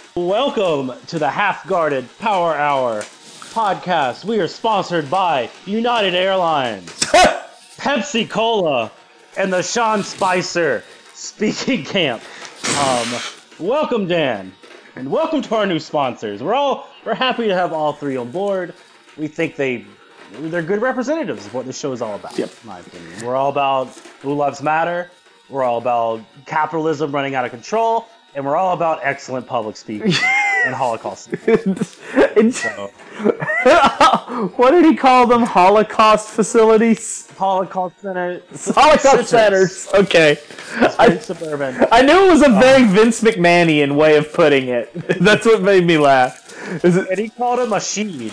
Welcome to the Half-Guarded Power Hour podcast. We are sponsored by United Airlines, Pepsi Cola, and the Sean Spicer Speaking Camp. Welcome, Dan, and welcome to our new sponsors. We're happy to have all three on board. We think they're good representatives of what this show is all about. Yep. In my opinion, we're all about Blue Lives Matter. We're all about capitalism running out of control. And we're all about excellent public speaking and Holocaust. So, what did he call them? Holocaust facilities? Holocaust centers. Holocaust centers. Okay. Suburban. I knew it was a very Vince McMahonian way of putting it. That's what made me laugh. And he called him Rashid.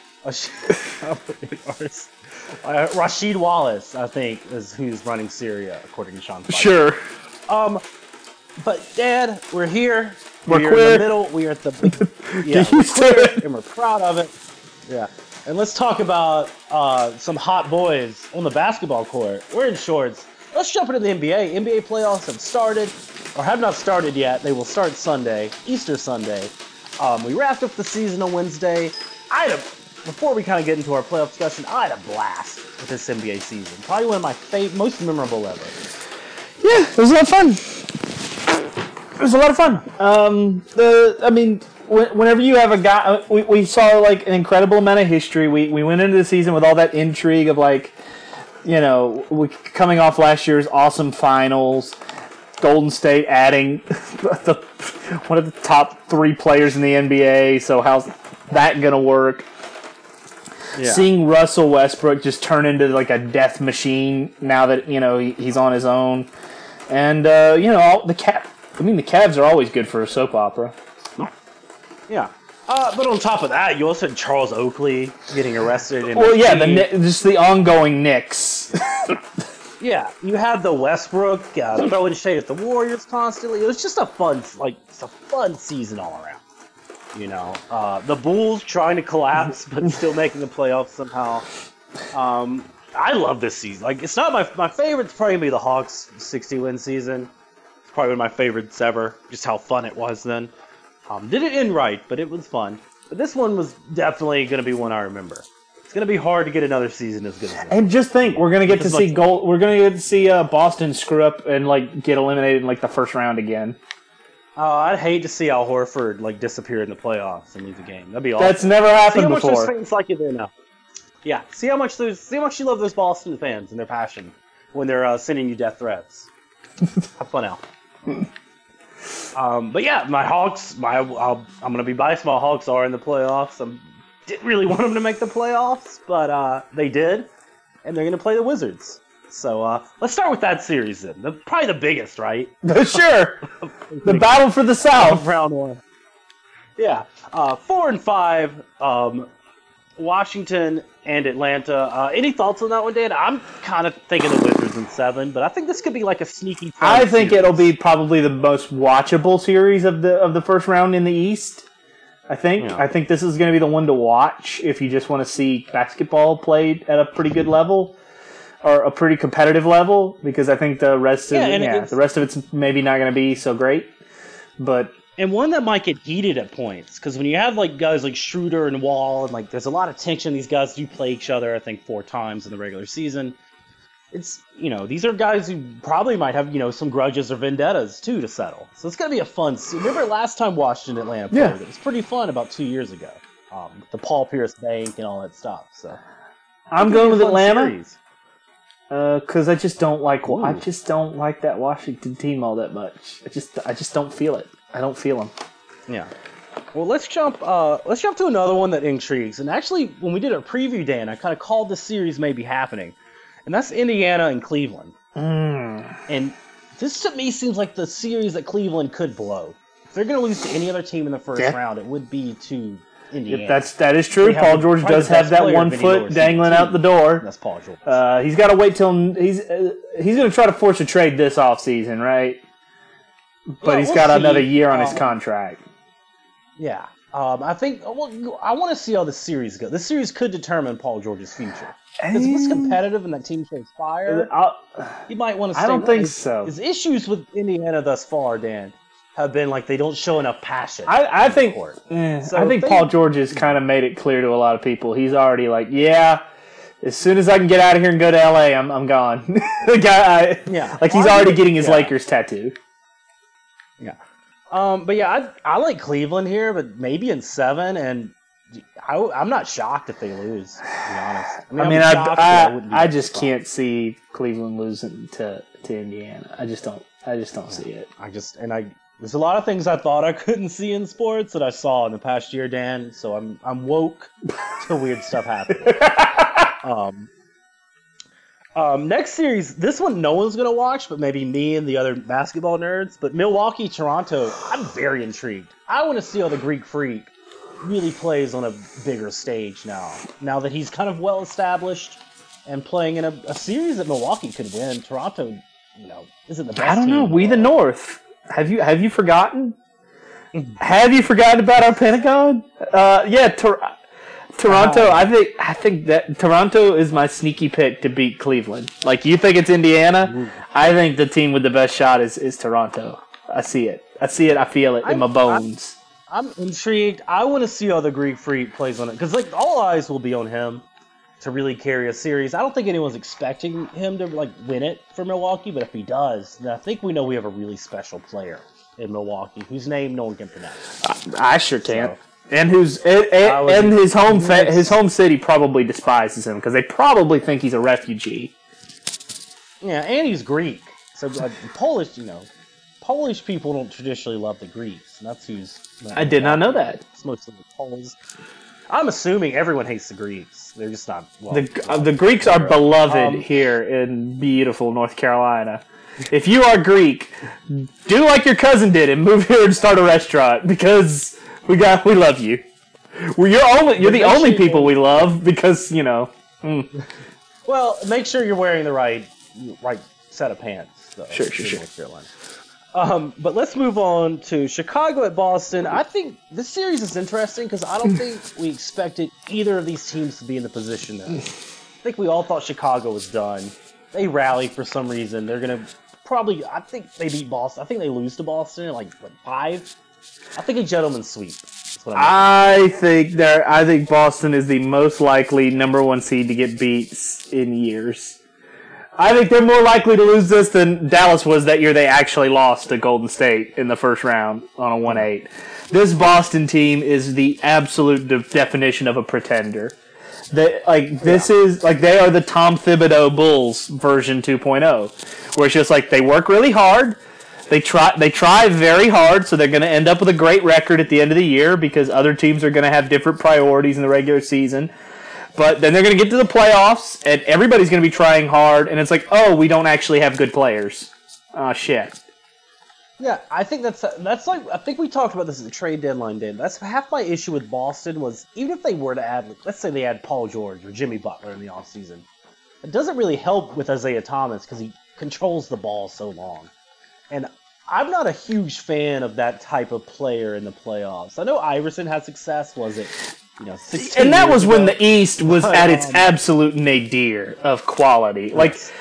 Rashid Wallace, I think, is who's running Syria, according to Sean Spicer. Sure. But Dad, we're here. We're in queer. the middle. We are at the big. Yeah, we're queer, and we're proud of it. Yeah. And let's talk about some hot boys on the basketball court. We're in shorts. Let's jump into the NBA. NBA playoffs have started, or have not started yet. They will start Sunday, Easter Sunday. We wrapped up the season on Wednesday. Before we kind of get into our playoff discussion, I had a blast with this NBA season. Probably one of my most memorable ever. Yeah, it was a lot of fun. It was a lot of fun. Whenever you have a guy, we saw like an incredible amount of history. We went into the season with all that intrigue of coming off last year's awesome finals, Golden State adding one of the top 3 players in the NBA. So how's that gonna work? Yeah. Seeing Russell Westbrook just turn into like a death machine now that he's on his own, and the Cavs are always good for a soap opera. Yeah. But on top of that, you also had Charles Oakley getting arrested. Just the ongoing Knicks. Yeah, you had the Westbrook throwing shade at the Warriors constantly. It was just a fun season all around. The Bulls trying to collapse but still making the playoffs somehow. I love this season. Like, it's not my favorite. It's probably gonna be the Hawks' 60-win season. It's probably one of my favorites ever. Just how fun it was then. Didn't end right, but it was fun. But this one was definitely gonna be one I remember. It's gonna be hard to get another season as good as this. And just think, we're gonna get to see We're gonna get to see Boston screw up and get eliminated in the first round again. I'd hate to see Al Horford disappear in the playoffs and lose a game. That'd be awesome. That's never happened before. See how much those fans like it there now. Yeah, see how much you love those Boston fans and their passion when they're sending you death threats. Have fun, Al. But yeah, my Hawks. I'm gonna be biased. My Hawks are in the playoffs. I didn't really want them to make the playoffs, but they did, and they're gonna play the Wizards. So let's start with that series then. Probably the biggest, right? Sure. The battle for the South. Round 1. Yeah. 4 and 5. Washington and Atlanta. Any thoughts on that one, Dan? I'm kind of thinking the Wizards in 7, but I think this could be like a sneaky. I think it'll be probably the most watchable series of the first round in the East. I think this is going to be the one to watch if you just want to see basketball played at a pretty good level. Or a pretty competitive level, because I think the rest of it's maybe not going to be so great, and one that might get heated at points, because when you have guys like Schroeder and Wall, and there's a lot of tension. These guys do play each other, I think 4 times in the regular season. It's these are guys who probably might have some grudges or vendettas too to settle. So it's going to be a fun. Remember last time Washington Atlanta played? Yeah. It was pretty fun about 2 years ago. The Paul Pierce Bank and all that stuff. So I'm going with Atlanta. Series. Because I just don't like that Washington team all that much. I just don't feel it. I don't feel them. Yeah. Well, let's jump to another one that intrigues. And actually, when we did a preview, Dan, I kind of called this series maybe happening, and that's Indiana and Cleveland. And this to me seems like the series that Cleveland could blow. If they're going to lose to any other team in the first round, it would be to Indiana. That is true. Paul George does have that one foot dangling out the door. That's Paul George. He's got to wait till he's going to try to force a trade this offseason, right? But he's got another year on his contract. Yeah. I think. Well, I want to see how this series goes. This series could determine Paul George's future. Because if it's competitive and that team shows fire, he might want to stay. I don't think so. His issues with Indiana thus far, Dan, have been like they don't show enough passion. I think So I think Paul George has kind of made it clear to a lot of people. He's already like, yeah, as soon as I can get out of here and go to LA, I'm gone. The guy, like he's already getting his Lakers tattoo. Yeah. But yeah, I like Cleveland here, but maybe in 7, and I'm not shocked if they lose, to be honest. I just can't see Cleveland losing to Indiana. I just don't see it. There's a lot of things I thought I couldn't see in sports that I saw in the past year, Dan. So I'm woke to weird stuff happening. Next series, this one no one's gonna watch, but maybe me and the other basketball nerds. But Milwaukee, Toronto, I'm very intrigued. I want to see how the Greek Freak really plays on a bigger stage now. Now that he's kind of well established and playing in a series that Milwaukee could win. Toronto, isn't the best. I don't team know. in We the North. Have you forgotten? Have you forgotten about our Pentagon? Toronto. I think that Toronto is my sneaky pick to beat Cleveland. Like you think it's Indiana? I think the team with the best shot is Toronto. I see it. I feel it in my bones. I'm intrigued. I want to see how the Greek Freak plays on it because all eyes will be on him to really carry a series. I don't think anyone's expecting him to win it for Milwaukee, but if he does, then I think we know we have a really special player in Milwaukee whose name no one can pronounce. I sure can't. And his home city probably despises him because they probably think he's a refugee. Yeah, and he's Greek, so Polish people don't traditionally love the Greeks, and that's who's. I did not know that. It's mostly the Poles. I'm assuming everyone hates the Greeks. They're just not. The Greeks are beloved here in beautiful North Carolina. If you are Greek, do like your cousin did and move here and start a restaurant because we love you. You're the only people we love because Well, make sure you're wearing the right set of pants. Though, sure. North Carolina. But let's move on to Chicago at Boston. I think this series is interesting because I don't think we expected either of these teams to be in the position they're in. I think we all thought Chicago was done. They rallied for some reason. They're going to I think they beat Boston. I think they lose to Boston in 5. I think a gentleman's sweep. I think Boston is the most likely number 1 seed to get beat in years. I think they're more likely to lose this than Dallas was that year they actually lost to Golden State in the first round on a 1-8. This Boston team is the absolute definition of a pretender. They are the Tom Thibodeau Bulls version 2.0, where it's just they work really hard. They try very hard, so they're going to end up with a great record at the end of the year because other teams are going to have different priorities in the regular season. But then they're going to get to the playoffs, and everybody's going to be trying hard, and it's we don't actually have good players. Oh, shit. Yeah, I think that's I think we talked about this at the trade deadline, Dan. That's half my issue with Boston was even if they were to add, let's say they add Paul George or Jimmy Butler in the offseason, it doesn't really help with Isaiah Thomas because he controls the ball so long. And I'm not a huge fan of that type of player in the playoffs. I know Iverson had success, was it? 16 and that was ago. When the East was at its absolute nadir of quality.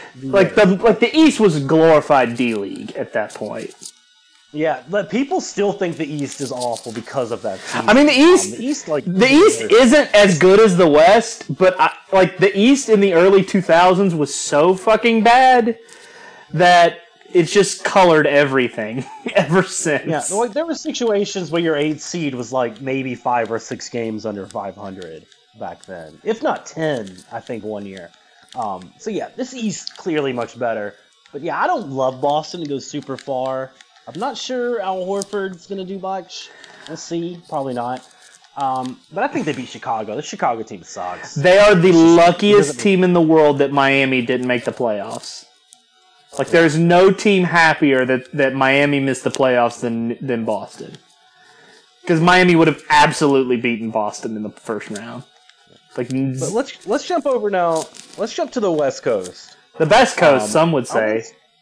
The East was glorified D-League at that point. Yeah, but people still think the East is awful because of that season. I mean, the East isn't as good as the West, but the East in the early 2000s was so fucking bad that it's just colored everything ever since. Yeah, there were situations where your 8th seed was maybe 5 or 6 games under 500 back then, if not 10. I think one year. This East clearly much better. But yeah, I don't love Boston to go super far. I'm not sure Al Horford's going to do much. We'll see. Probably not. But I think they beat Chicago. The Chicago team sucks. They are the luckiest team in the world that Miami didn't make the playoffs. There's no team happier that Miami missed the playoffs than Boston. Because Miami would have absolutely beaten Boston in the first round. But let's jump over now. Let's jump to the West Coast. The best coast, some would say.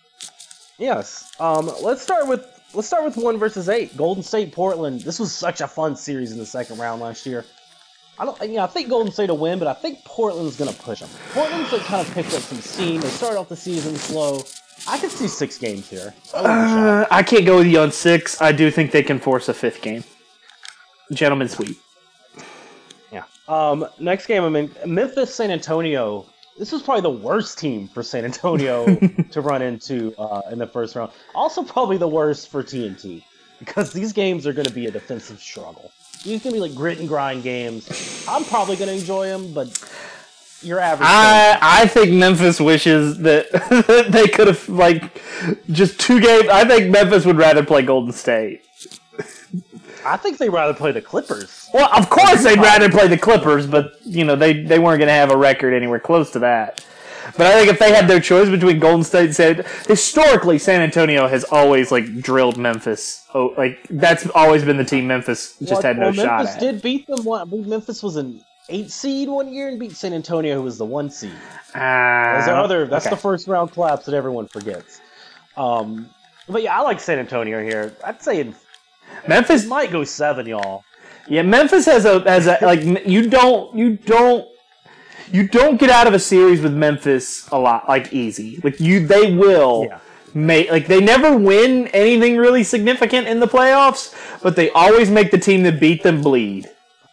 Yes. Let's start with 1 versus 8. Golden State, Portland. This was such a fun series in the second round last year. I think Golden State will win, but I think Portland's going to push them. Portland's kind of picked up some steam. They started off the season slow. I could see 6 games here. I I can't go with you on 6. I do think they can force a 5th game. Gentlemen sweep. Yeah. Next game, Memphis San Antonio. This was probably the worst team for San Antonio to run into in the first round. Also, probably the worst for TNT because these games are going to be a defensive struggle. These are going to be like grit and grind games. I'm probably going to enjoy them, but your average. I think Memphis wishes that they could have like just 2 games. I think Memphis would rather play Golden State. I think they'd rather play the Clippers. Well, of course they'd rather play the Clippers, but they weren't going to have a record anywhere close to that. But I think if they had their choice between Golden State and historically San Antonio has always like drilled Memphis. Oh, like that's always been the team Memphis just had no shot Memphis at. did beat them. Memphis was an 8 seed one year and beat San Antonio, who was the 1 seed. That's the first round collapse that everyone forgets. But yeah, I like San Antonio here. I'd say Memphis might go 7, y'all. Yeah, Memphis has a like you don't get out of a series with Memphis a lot like easy. Like they will make like they never win anything really significant in the playoffs, but they always make the team that beat them bleed.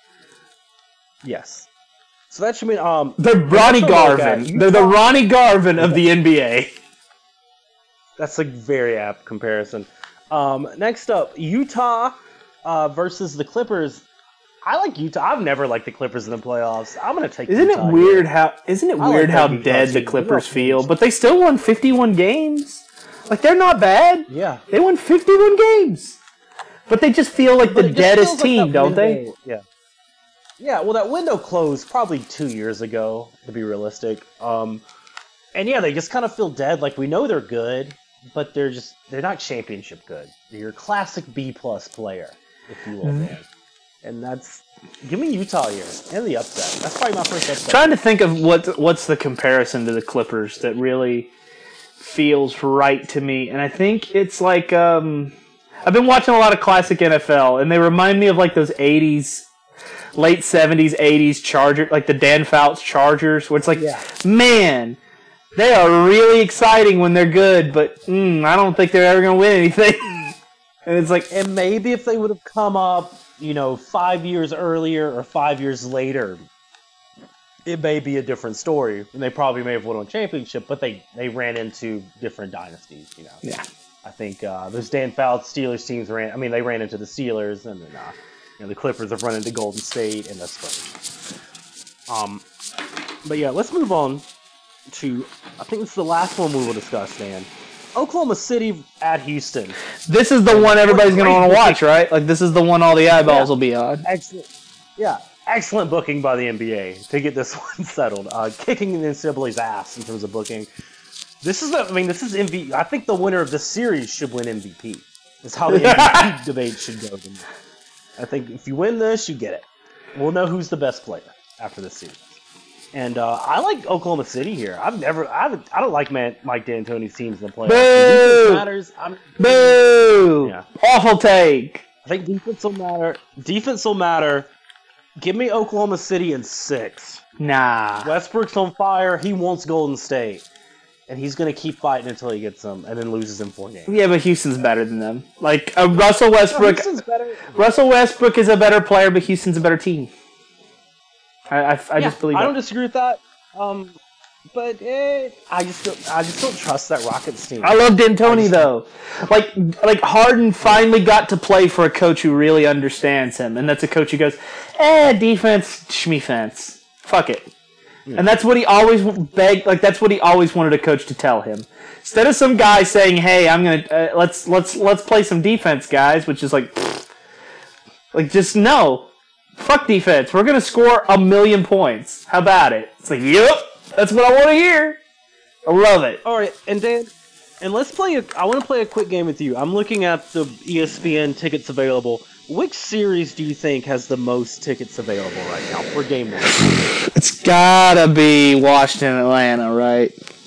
Yes. So that should mean they're Ronnie Garvin. They're the Ronnie Garvin of the NBA. That's a very apt comparison. Next up, Utah versus the Clippers. I like Utah. I've never liked the Clippers in the playoffs. I'm gonna take. Isn't Utah it weird here. how dead the Clippers feel? But they still won 51 games. Like they're not bad. Yeah, they won 51 games. But they just feel like the deadest team, don't they? Yeah. Yeah. Well, that window closed probably 2 years ago, to be realistic. And yeah, they just kind of feel dead. Like we know they're good, but they're not championship good. They're your classic B+ player, if you will, man. And give me Utah here and the upset. That's probably my first upset. Trying to think of what's the comparison to the Clippers that really feels right to me, and I think it's like I've been watching a lot of classic NFL, and they remind me of like those '80s, late '70s, '80s Chargers, like the Dan Fouts Chargers, where it's like, man, they are really exciting when they're good, but I don't think they're ever going to win anything. And it's like, and maybe if they would have come up, 5 years earlier or 5 years later, it may be a different story, and they probably may have won a championship, but they ran into different dynasties, Yeah. I think those Dan Fouts Steelers teams they ran into the Steelers, and then the Clippers have run into Golden State and the Spurs. But yeah, let's move on to, I think this is the last one we will discuss, Dan. Oklahoma City at Houston. This is the one everybody's going to want to watch, right? Like, this is the one all the eyeballs will be on. Excellent. Yeah, excellent booking by the NBA to get this one settled. Kicking the NCAA's ass in terms of booking. This is MVP. I think the winner of this series should win MVP. That's how the MVP debate should go. I think if you win this, you get it. We'll know who's the best player after this series. And I like Oklahoma City here. I don't like Mike D'Antoni's teams in the playoffs. Boo! Matters. Boo! Yeah. Awful take. I think defense will matter. Defense will matter. Give me Oklahoma City in 6. Nah. Westbrook's on fire. He wants Golden State. And he's going to keep fighting until he gets them and then loses in 4 games. Yeah, but Houston's better than them. Like, Russell Westbrook. Houston's better. Russell Westbrook is a better player, but Houston's a better team. I just believe that. I don't disagree with that. But I just don't trust that Rockets team. I love D'Antoni though. Like Harden finally got to play for a coach who really understands him, and that's a coach who goes, defense, schmefense, fuck it. Yeah. And that's what he always begged. Like that's what he always wanted a coach to tell him. Instead of some guy saying, "Hey, I'm gonna let's play some defense, guys," which is like just no. Fuck defense. We're going to score 1,000,000 points. How about it? It's like, yep, that's what I want to hear. I love it. All right, and Dan, I want to play a quick game with you. I'm looking at the ESPN tickets available. Which series do you think has the most tickets available right now for game 1? It's got to be Washington, Atlanta, right?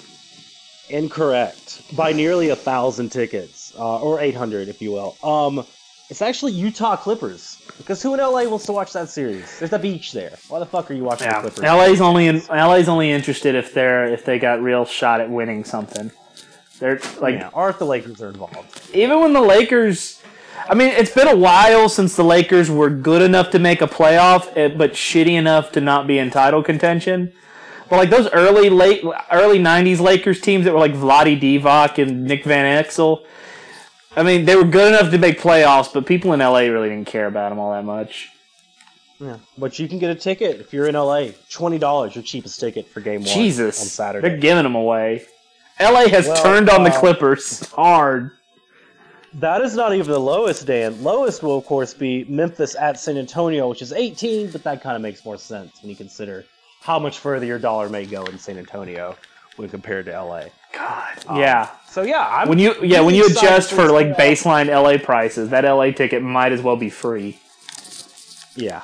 Incorrect. By nearly 1,000 tickets, or 800, if you will. It's actually Utah Clippers. Because who in LA wants to watch that series? There's a beach there. Why the fuck are you watching the Clippers? LA's only interested if they got real shot at winning something. They're like, or if the Lakers are involved. even when the Lakers, I mean, it's been a while since the Lakers were good enough to make a playoff, but shitty enough to not be in title contention. But like those early 90s Lakers teams that were like Vlade Divac and Nick Van Exel, I mean, they were good enough to make playoffs, but people in LA really didn't care about them all that much. Yeah, but you can get a ticket if you're in LA. $20, your cheapest ticket for Game 1 Jesus, on Saturday. they're giving them away. LA has turned on the Clippers hard. That is not even the lowest, Dan. Lowest will, of course, be Memphis at San Antonio, which is 18, but that kind of makes more sense when you consider how much further your dollar may go in San Antonio when compared to LA. God, yeah. So yeah, when you adjust for like baseline LA prices, that LA ticket might as well be free. Yeah.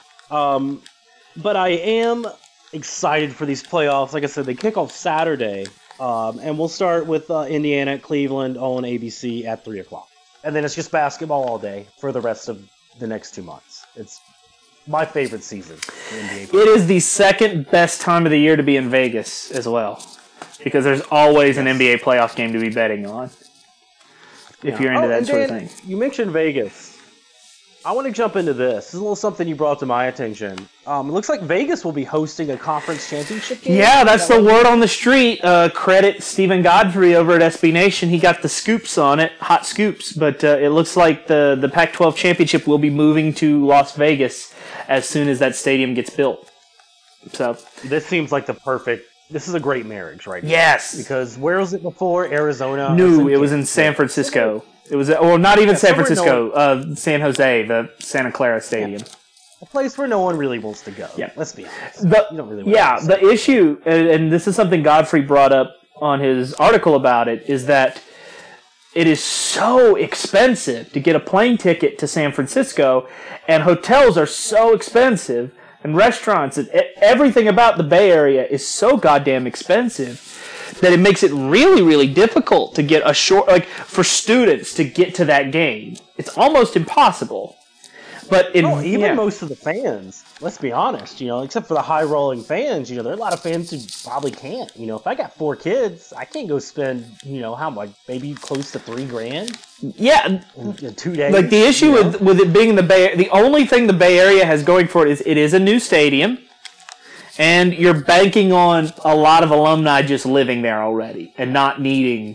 But I am excited for these playoffs. Like I said, they kick off Saturday, and we'll start with Indiana at Cleveland on ABC at 3 o'clock. And then it's just basketball all day for the rest of the next 2 months. It's my favorite season in NBA. It is the second best time of the year to be in Vegas as well, because there's always an NBA playoff game to be betting on, if you're into that sort of thing. You mentioned Vegas. I want to jump into this. This is a little something you brought to my attention. It looks like Vegas will be hosting a conference championship game. Yeah, that's the word on the street. Credit Stephen Godfrey over at SB Nation. He got the scoops on it, hot scoops. But it looks like the Pac-12 championship will be moving to Las Vegas as soon as that stadium gets built. So this seems like this is a great marriage, right? Yes. Because where was it before? Arizona? No, it was in San Francisco. It was, not even San Francisco, San Jose, the Santa Clara Stadium. Yeah. A place where no one really wants to go. Yeah. Let's be honest. You don't really want the issue, and this is something Godfrey brought up on his article about it, is that it is so expensive to get a plane ticket to San Francisco, and hotels are so expensive, and restaurants, and everything about the Bay Area is so goddamn expensive that it makes it really, really difficult to get for students to get to that game. It's almost impossible. But most of the fans, let's be honest, except for the high rolling fans, there are a lot of fans who probably can't. If I got 4 kids, I can't go spend, how much, maybe close to $3,000. Yeah, in 2 days. Like the issue with it being in the Bay, the only thing the Bay Area has going for it is a new stadium. And you're banking on a lot of alumni just living there already and not needing.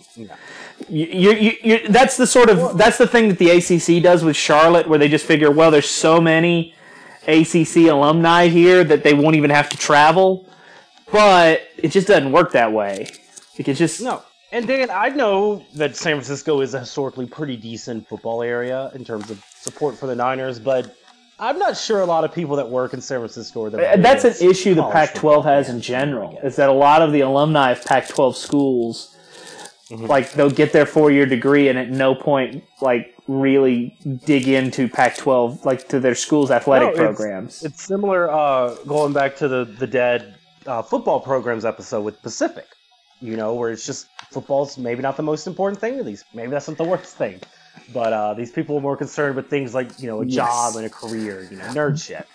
Yeah. That's the thing that the ACC does with Charlotte, where they just figure, well, there's so many ACC alumni here that they won't even have to travel. But it just doesn't work that way. It's just no. And Dan, I know that San Francisco is a historically pretty decent football area in terms of support for the Niners, but I'm not sure a lot of people that work in San Francisco are the That's an issue the Pac-12 has in general, is that a lot of the alumni of Pac-12 schools, like, they'll get their 4-year degree and at no point, like, really dig into Pac-12, like, to their school's athletic programs. It's similar, going back to the dead football programs episode with Pacific, where it's just football's maybe not the most important thing to these. Maybe that's not the worst thing. But these people are more concerned with things like, a job and a career, nerd shit.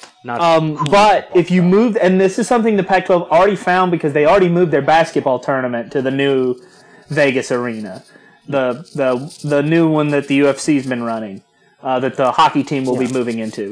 But if you moved, and this is something the Pac-12 already found because they already moved their basketball tournament to the new Vegas arena, the new one that the UFC's been running, that the hockey team will be moving into.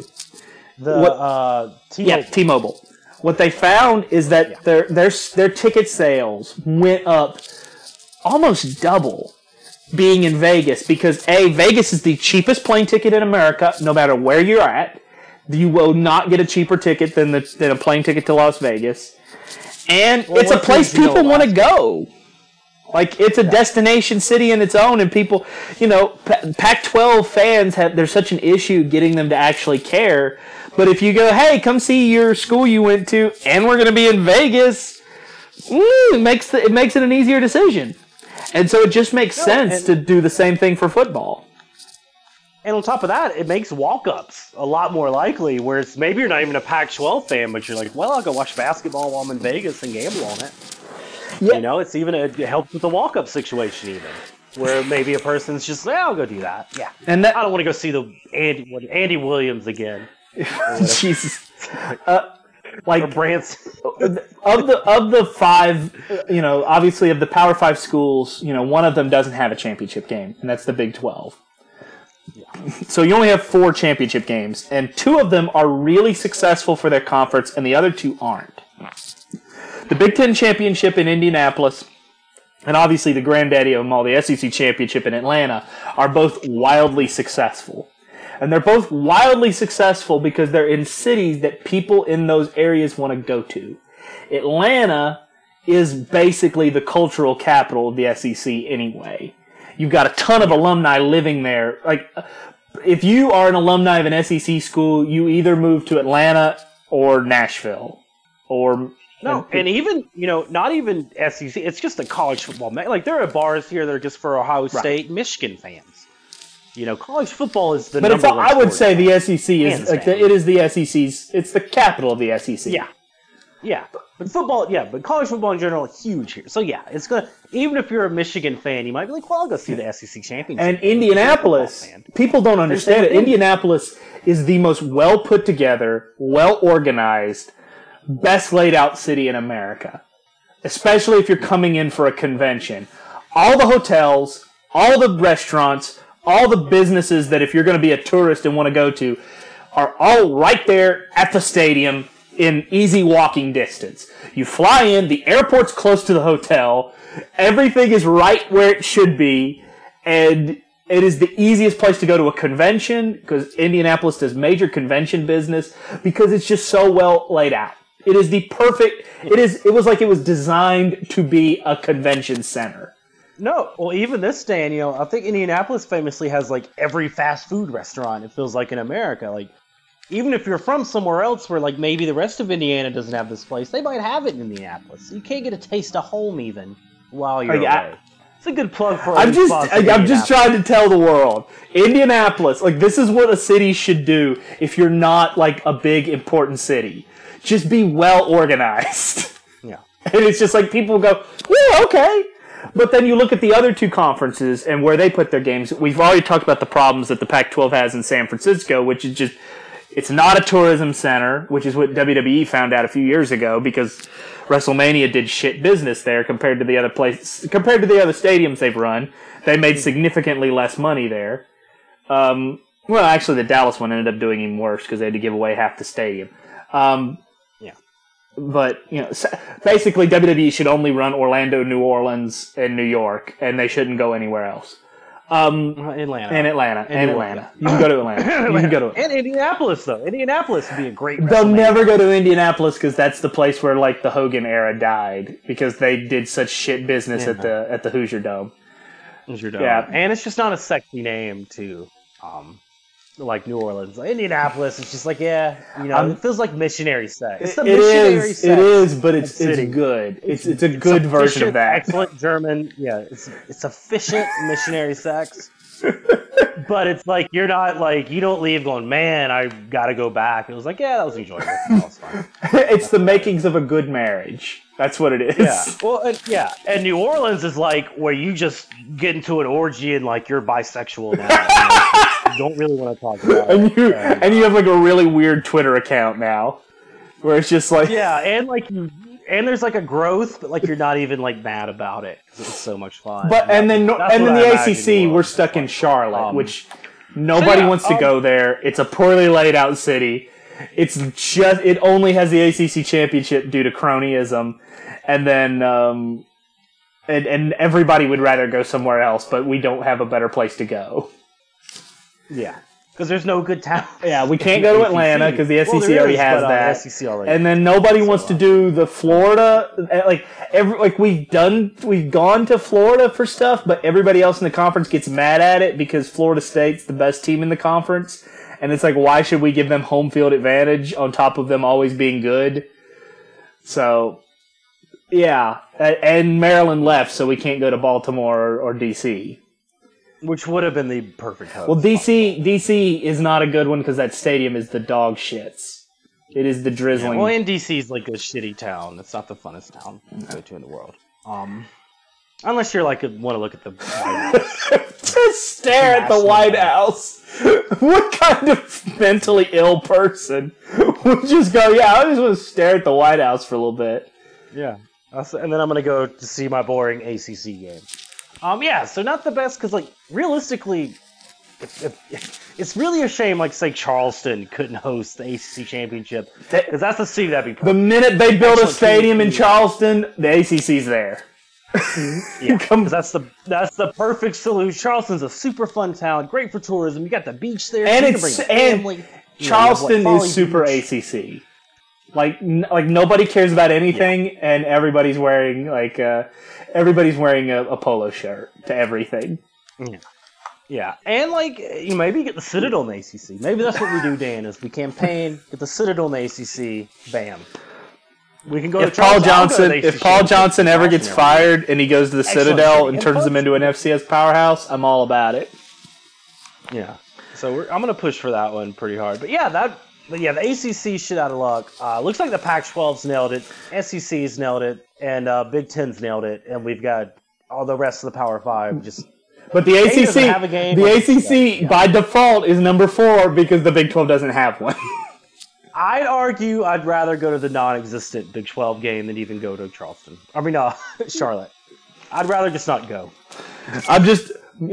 T-Mobile. What they found is that their ticket sales went up almost double being in Vegas, because Vegas is the cheapest plane ticket in America, no matter where you're at. You will not get a cheaper ticket than a plane ticket to Las Vegas. And it's a place people want to go. Like, it's a destination city in its own, and people, Pac-12 fans there's such an issue getting them to actually care. But if you go, hey, come see your school you went to, and we're going to be in Vegas, it makes it an easier decision. And so it just makes sense to do the same thing for football. And on top of that, it makes walk-ups a lot more likely, where maybe you're not even a Pac-12 fan, but you're like, well, I'll go watch basketball while I'm in Vegas and gamble on it. Yeah. It's even it helps with the walk-up situation even, where maybe a person's just, I'll go do that. Yeah. And I don't want to go see the Andy Williams again. Jesus. Like Branson. of the five, obviously of the Power 5 schools, one of them doesn't have a championship game, and that's the Big 12. Yeah. So you only have 4 championship games, and 2 of them are really successful for their conference, and the other 2 aren't. The Big 10 championship in Indianapolis, and obviously the granddaddy of them all, the SEC championship in Atlanta, are both wildly successful. And they're both wildly successful because they're in cities that people in those areas want to go to. Atlanta is basically the cultural capital of the SEC anyway. You've got a ton of alumni living there. Like, if you are an alumni of an SEC school, you either move to Atlanta or Nashville. And even, not even SEC, it's just a college football. Like, there are bars here that are just for Ohio State, Michigan fans. College football is the number one I would say sport. the SEC is, it is the SEC's, it's the capital of the SEC. Yeah. But college football in general is huge here. So it's gonna, even if you're a Michigan fan, you might be like, well, I'll go see the SEC championship. And Indianapolis, people don't understand it. Indianapolis is the most well put together, well organized, best laid out city in America. Especially if you're coming in for a convention. All the hotels, all the restaurants, all the businesses that if you're going to be a tourist and want to go to are all right there at the stadium in easy walking distance. You fly in, the airport's close to the hotel, everything is right where it should be, and it is the easiest place to go to a convention because Indianapolis does major convention business because it's just so well laid out. It is the perfect, it was like it was designed to be a convention center. No, well, even this day, and I think Indianapolis famously has like every fast food restaurant. It feels like in America, like even if you're from somewhere else where like maybe the rest of Indiana doesn't have this place, they might have it in Indianapolis. You can't get a taste of home even while you're away. It's a good plug for. I'm just trying to tell the world, Indianapolis, like this is what a city should do if you're not like a big important city. Just be well organized. Yeah, and it's just like people go, yeah, okay. But then you look at the other 2 conferences and where they put their games. We've already talked about the problems that the Pac-12 has in San Francisco, which is just, it's not a tourism center, which is what WWE found out a few years ago because WrestleMania did shit business there compared to the other stadiums they've run. They made significantly less money there. Well, actually, the Dallas one ended up doing even worse because they had to give away half the stadium. But, basically WWE should only run Orlando, New Orleans, and New York, and they shouldn't go anywhere else. Atlanta. You can go to Atlanta. And Indianapolis, though. Indianapolis would be a great They'll never go to Indianapolis because that's the place where, like, the Hogan era died because they did such shit business at the Hoosier Dome. Yeah, and it's just not a sexy name, too. Like New Orleans, like Indianapolis, it's just like it feels like missionary sex. It's the missionary sex. It is, but it's good. It's a good version of that. Excellent German, it's efficient missionary sex. But it's like you're not like you don't leave going, man, I gotta go back. It was like, that was enjoyable. That was fun. It's the makings of a good marriage. That's what it is. Yeah. Well, and New Orleans is like where you just get into an orgy and like you're bisexual now. You don't really want to talk about it. And you have like a really weird Twitter account now, where it's just like and there's like a growth, but like you're not even like mad about it because it's so much fun. But and then the ACC, we're stuck in Charlotte, which nobody wants to go there. It's a poorly laid out city. It only has the ACC championship due to cronyism, and then and everybody would rather go somewhere else, but we don't have a better place to go. Yeah, because there's no good town. Yeah, we can't go to Atlanta because the SEC already has that. SEC already. And then nobody wants to do the Florida. We've gone to Florida for stuff, but everybody else in the conference gets mad at it because Florida State's the best team in the conference, and it's like, why should we give them home field advantage on top of them always being good? So, yeah, and Maryland left, so we can't go to Baltimore or DC. Which would have been the perfect host. Well, DC is not a good one because that stadium is the dog shits. It is the drizzling. Yeah, well, and DC is like a shitty town. It's not the funnest town to go to in the world. Unless you're like want to look at the White House. Just stare at the White House. What kind of mentally ill person We'll just go. Yeah, I just want to stare at the White House for a little bit. Yeah, and then I'm gonna go to see my boring ACC game. Yeah, so not the best because like realistically, it's really a shame. Like say Charleston couldn't host the ACC championship because that's the city that'd be perfect. The minute they build a stadium in Charleston, the ACC's there. Yeah, because that's the perfect solution. Charleston's a super fun town, great for tourism. You got the beach there, and so family. Charleston is super Beach. ACC. Like nobody cares about anything, and everybody's wearing a polo shirt to everything. Yeah, and like you maybe get the Citadel in the ACC. Maybe that's what we do, Dan. Is we campaign, get the Citadel in the ACC. Bam. We can go if to Charleston. If Paul Johnson ever gets fired and he goes to the Citadel and turns them into an FCS powerhouse, I'm all about it. Yeah. So I'm going to push for that one pretty hard. But yeah, the ACC shit out of luck. Looks like the Pac-12's nailed it, SEC's nailed it, and Big Ten's nailed it, and we've got all the rest of the Power Five just. But the ACC by default is number 4 because the Big 12 doesn't have one. I'd argue I'd rather go to the non-existent Big 12 game than even go to Charleston. I mean, Charlotte. I'd rather just not go. I'm just,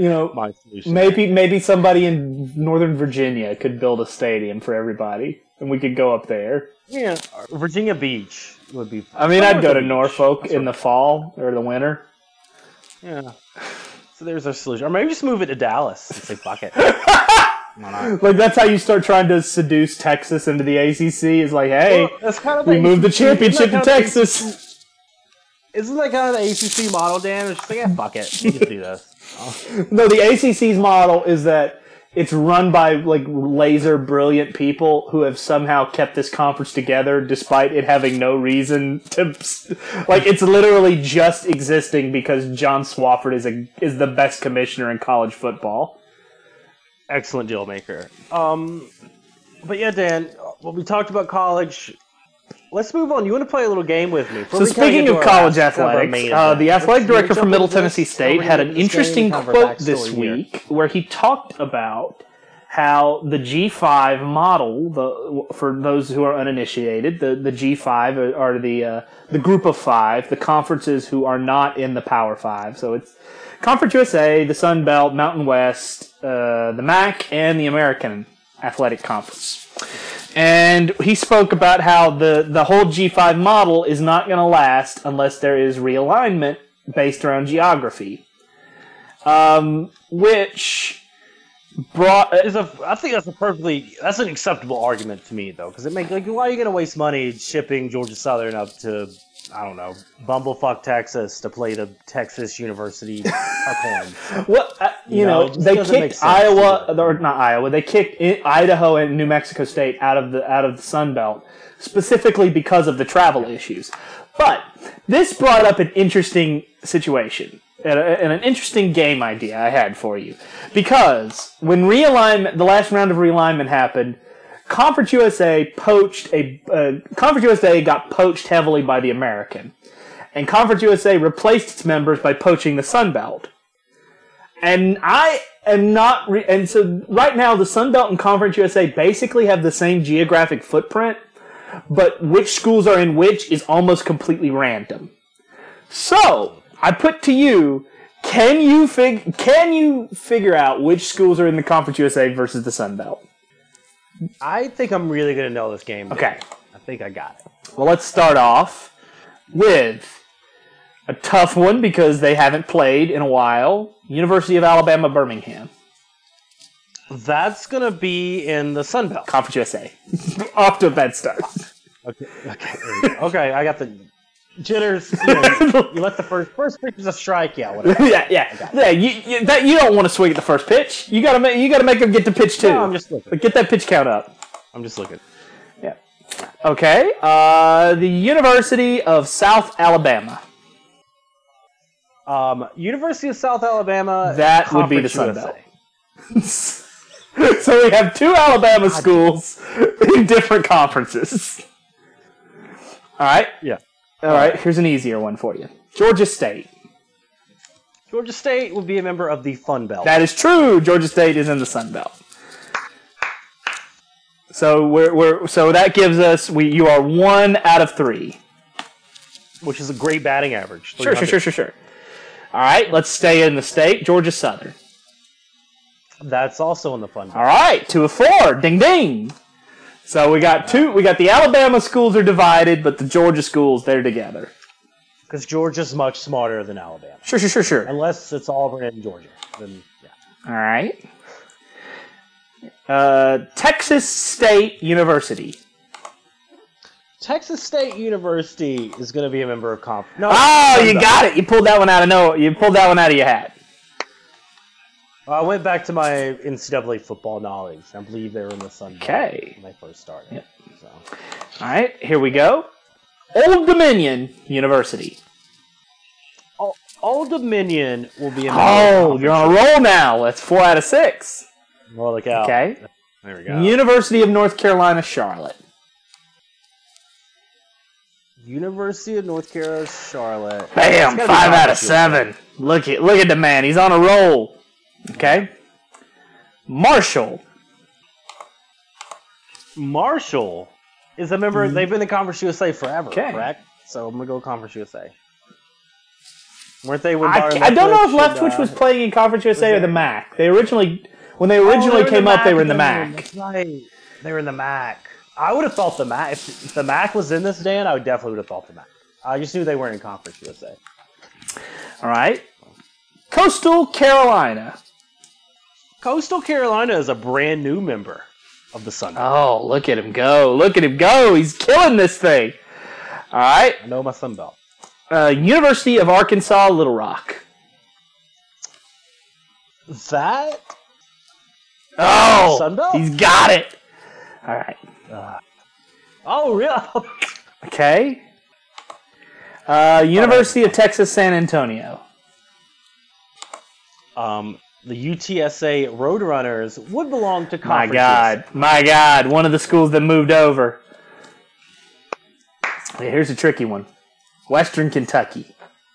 maybe somebody in Northern Virginia could build a stadium for everybody, and we could go up there. Yeah, Virginia Beach would be. I mean, I'd go to Norfolk in the fall or the winter. Yeah. So there's our solution. Or maybe just move it to Dallas and say, fuck it. Like that's how you start trying to seduce Texas into the ACC. Is like, hey, we moved the championship to Texas. Isn't that kind of the ACC model, Dan? It's just like, yeah, fuck it, we just do this. No, the ACC's model is that it's run by like laser brilliant people who have somehow kept this conference together despite it having no reason to. Like it's literally just existing because John Swofford is the best commissioner in college football. Excellent deal maker. But yeah, Dan, well, we talked about college. Let's move on. You want to play a little game with me? So speaking of college athletics, the athletic director from Middle Tennessee State had an interesting quote this week where he talked about how the G5 model, for those who are uninitiated, the G5 are the group of 5, the conferences who are not in the Power 5. So it's Conference USA, the Sun Belt, Mountain West, the MAC, and the American Athletic Conference. And he spoke about how the whole G5 model is not going to last unless there is realignment based around geography. Which brought... I think that's an acceptable argument to me, though, because it makes, like, why are you going to waste money shipping Georgia Southern up to, I don't know, Bumblefuck, Texas to play the Texas University Coins? Well, they kicked They kicked Idaho and New Mexico State out of the Sun Belt specifically because of the travel issues. But this brought up an interesting situation and an interesting game idea I had for you, because when the last round of realignment happened, Conference USA got poached heavily by the American, and Conference USA replaced its members by poaching the Sun Belt. And I am not, and so right now the Sun Belt and Conference USA basically have the same geographic footprint, but which schools are in which is almost completely random. So I put to you, can you figure out which schools are in the Conference USA versus the Sun Belt? I think I'm really going to know this game. Okay. I think I got it. Well, let's start off with a tough one because they haven't played in a while. University of Alabama, Birmingham. That's going to be in the Sun Belt. Conference USA. Off to a bad start. Okay, I got the jitters. You let the first pitch is a strikeout. Whatever. Yeah. You don't want to swing at the first pitch. You got to make them get the pitch too. No, I'm just looking. Get that pitch count up. I'm just looking. Yeah. Okay. The University of South Alabama. University of South Alabama. That would be the Sun Belt. So we have 2 Alabama schools in different conferences. All right. Yeah. All right. Here's an easier one for you. Georgia State. Georgia State will be a member of the Fun Belt. That is true. Georgia State is in the Sun Belt. So that gives us you are 1 out of 3. Which is a great batting average. Sure. All right, let's stay in the state. Georgia Southern. That's also in the fun. All right, 2 of 4. Ding ding. So we got the Alabama schools are divided, but the Georgia schools, they're together. Because Georgia's much smarter than Alabama. Sure. Unless it's Auburn and Georgia. Then, yeah. All right. Texas State University. Texas State University is going to be a member of conference. No, you got it. You pulled that one out of your hat. I went back to my NCAA football knowledge. I believe they were in the Sun Belt when they first started. Yep. So. All right, here we go. Old Dominion University. Old Dominion will be a member of you're on a roll now. That's 4 out of 6. Well, look out. Okay. There we go. University of North Carolina, Charlotte. University of North Carolina, Charlotte. Bam! 5 out of 7. Look at the man. He's on a roll. Okay. Marshall. Marshall is a member. They've been in Conference USA forever, correct? So I'm gonna go Conference USA. Weren't they? I don't know if Leftwich was playing in Conference USA or the MAC. When they originally came up, they were in the MAC. That's right. They were in the MAC. I would have thought the MAC. If the MAC was in this, Dan, I definitely would have thought the MAC. I just knew they weren't in Conference USA. All right. Coastal Carolina. Coastal Carolina is a brand new member of the Sun Belt. Oh, look at him go. Look at him go. He's killing this thing. All right. I know my Sun Belt. University of Arkansas, Little Rock. That? Oh, Sun Belt? He's got it. All right. Oh, really? Okay. University of Texas, San Antonio. The UTSA Roadrunners would belong to Conference. My God. One of the schools that moved over. Here's a tricky one. Western Kentucky.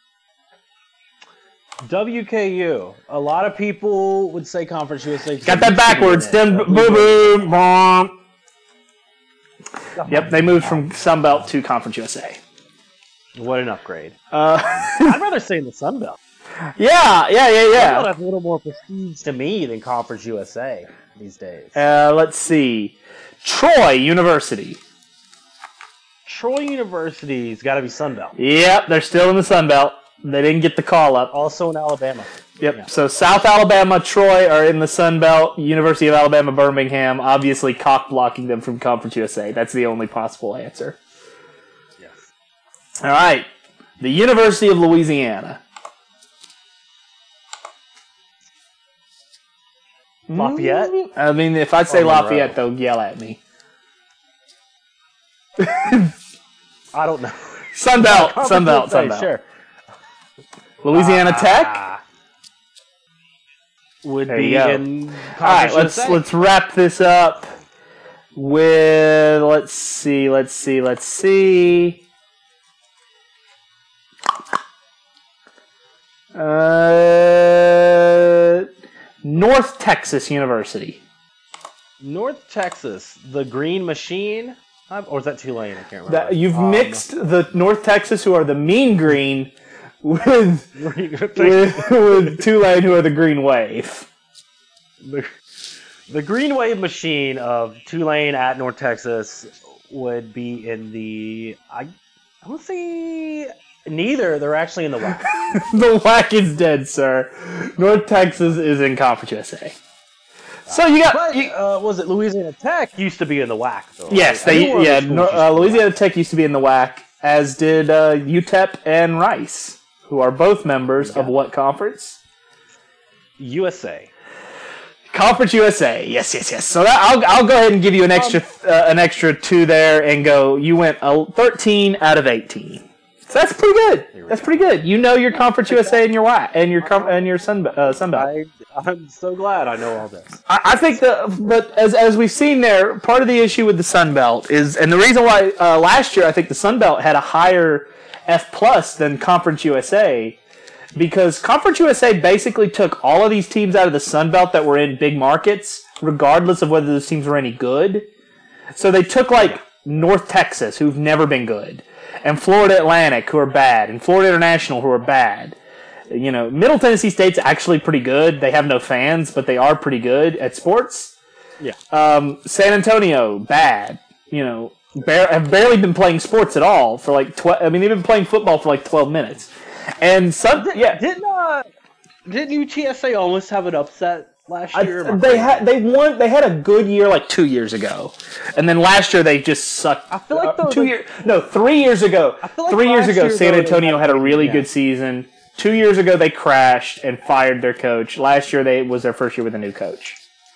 WKU. A lot of people would say Conference USA. Got that backwards. Then boom. Yep, they moved from Sun Belt to Conference USA. What an upgrade. I'd rather stay in the Sun Belt. Yeah. That has a little more prestige to me than Conference USA these days. Let's see. Troy University. Troy University's got to be Sun Belt. Yep, they're still in the Sun Belt. They didn't get the call up. Also in Alabama. Yep. Yeah. So South Alabama, Troy are in the Sun Belt. University of Alabama, Birmingham, obviously cock blocking them from Conference USA. That's the only possible answer. Yes. All right. The University of Louisiana. Lafayette? I mean, if I say Lafayette, they'll yell at me. I don't know. Sun Belt. Sure. Louisiana Tech would be in. All right, let's wrap this up with let's see. North Texas University. North Texas, the Green Machine, or is that Tulane? I can't remember. You've mixed the North Texas, who are the Mean Green, with Tulane, who are the Green Wave. The Green Wave Machine of Tulane at North Texas would be in the. I don't see neither. They're actually in the WAC. The WAC is dead, sir. North Texas is in Conference USA. So you got. Was it Louisiana Tech used to be in the WAC? Though, yes, right? Louisiana Tech used to be in the WAC, as did UTEP and Rice, who are both members of what conference? USA. Conference USA. Yes. So I'll go ahead and give you an extra 2 there, and go. You went 13 out of 18. So that's pretty good. That's pretty good. You know your Conference USA and your WAC and your Sun Belt. I'm so glad I know all this. I think but as we've seen there, part of the issue with the Sun Belt is, and the reason why last year I think the Sun Belt had a higher F+ than Conference USA, because Conference USA basically took all of these teams out of the Sun Belt that were in big markets, regardless of whether those teams were any good. So they took like North Texas, who've never been good, and Florida Atlantic, who are bad, and Florida International, who are bad. You know, Middle Tennessee State's actually pretty good. They have no fans, but they are pretty good at sports. Yeah. San Antonio, bad. You know, have barely been playing sports at all for like 12. I mean, they've been playing football for like 12 minutes. And didn't UTSA almost have an upset last year? They won. They had a good year like 2 years ago, and then last year they just sucked. I feel like 3 years ago. I feel like 3 years ago, year, San Antonio had a really yeah. good season. 2 years ago, they crashed and fired their coach. Last year, was their first year with a new coach.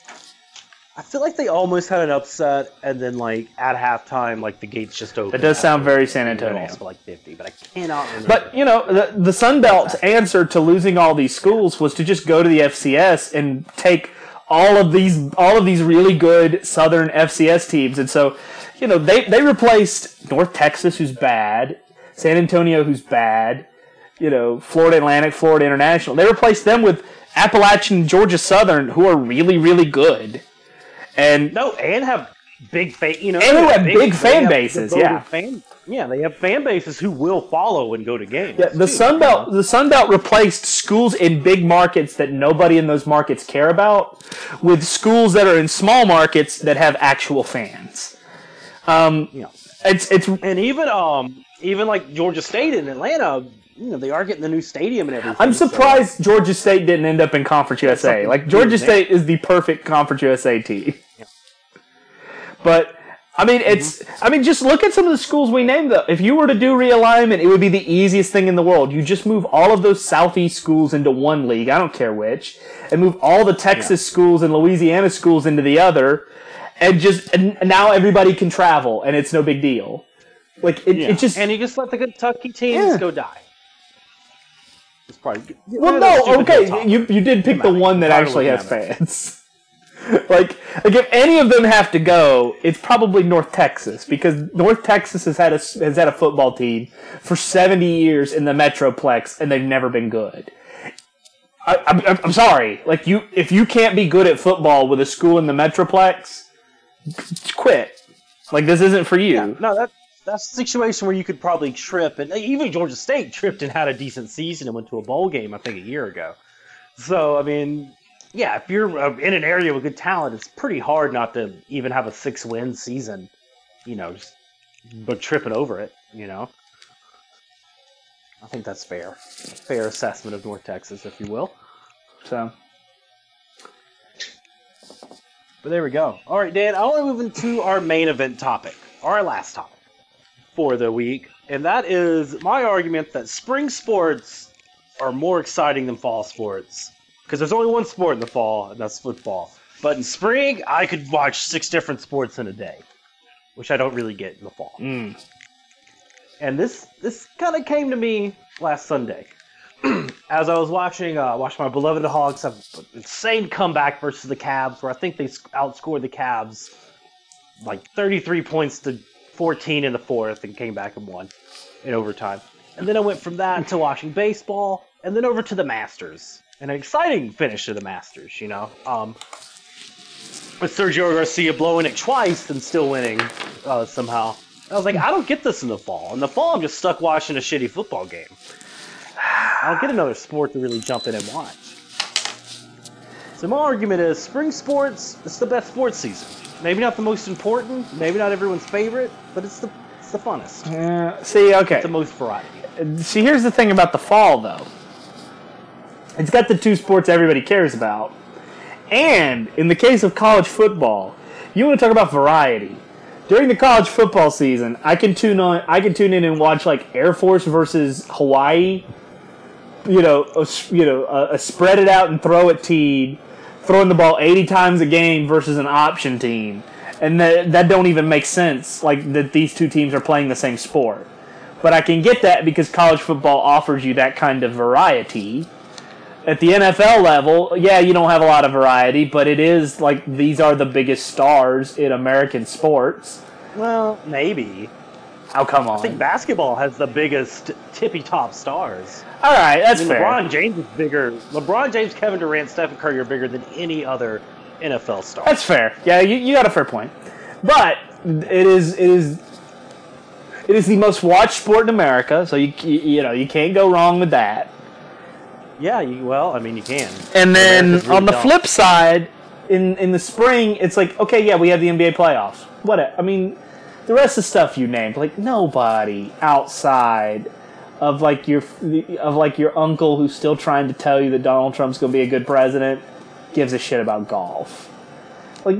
I feel like they almost had an upset, and then like at halftime, like the gates just opened. That does sound very San Antonio. For like 50, but I cannot remember. But you know, the Sun Belt's answer to losing all these schools was to just go to the FCS and take all of these really good Southern FCS teams, and so you know they replaced North Texas, who's bad, San Antonio, who's bad. You know, Florida Atlantic, Florida International. They replaced them with Appalachian, Georgia Southern, who are really, really good. And have big fan, you know, and who have big fan bases. Yeah, they have fan bases who will follow and go to games. Yeah, the Sun Belt replaced schools in big markets that nobody in those markets care about with schools that are in small markets that have actual fans. It's and even like Georgia State and Atlanta. You know, they are getting the new stadium and everything. I'm surprised Georgia State didn't end up in Conference USA. Like, Georgia State is the perfect Conference USA team. Yeah. But, I mean, just look at some of the schools we named, though. If you were to do realignment, it would be the easiest thing in the world. You just move all of those Southeast schools into one league, I don't care which, and move all the Texas schools and Louisiana schools into the other, and now everybody can travel, and it's no big deal. Like, it just... And you just let the Kentucky teams go die. You did pick the one that actually has fans. like if any of them have to go, it's probably North Texas, because North Texas has had a football team for 70 years in the Metroplex, and they've never been good. I'm sorry, like if you can't be good at football with a school in the Metroplex, quit. Like, this isn't for you. Yeah, no, that's a situation where you could probably trip, and even Georgia State tripped and had a decent season and went to a bowl game, I think, a year ago. So, I mean, yeah, if you're in an area with good talent, it's pretty hard not to even have a 6-win season, you know, but tripping over it, you know. I think that's fair. Fair assessment of North Texas, if you will. So, but there we go. All right, Dan, I want to move into our main event topic, our last topic for the week, and that is my argument that spring sports are more exciting than fall sports, because there's only one sport in the fall, and that's football. But in spring, I could watch 6 different sports in a day, which I don't really get in the fall. And this kind of came to me last Sunday as I was watching my beloved Hogs have an insane comeback versus the Cavs, where I think they outscored the Cavs like 33 points to 14 in the fourth and came back and won in overtime. And then I went from that to watching baseball, and then over to the Masters. An exciting finish to the Masters, you know. With Sergio Garcia blowing it twice and still winning somehow. I was like, I don't get this in the fall. In the fall, I'm just stuck watching a shitty football game. I don't get another sport to really jump in and watch. So my argument is, spring sports, it's the best sports season. Maybe not the most important, maybe not everyone's favorite, but it's the funnest. It's the most variety. See, here's the thing about the fall, though. It's got the 2 sports everybody cares about. And in the case of college football, you want to talk about variety. During the college football season, I can tune in and watch like Air Force versus Hawaii. A spread it out and throw it team, throwing the ball 80 times a game versus an option team, and that don't even make sense. Like, that these 2 teams are playing the same sport, but I can get that because college football offers you that kind of variety. At the NFL level, yeah, you don't have a lot of variety, but it is like these are the biggest stars in American sports. Well, maybe. Oh, come on. I think basketball has the biggest tippy-top stars. All right, that's fair. LeBron James is bigger. LeBron James, Kevin Durant, Stephen Curry are bigger than any other NFL star. That's fair. Yeah, you got a fair point. But It is the most watched sport in America, so you can't go wrong with that. Yeah, you can. And then America's really on the dumb. flip side, in the spring, it's like, okay, yeah, we have the NBA playoffs. What? I mean, the rest of the stuff you named, like nobody outside of like your uncle who's still trying to tell you that Donald Trump's going to be a good president gives a shit about golf. Like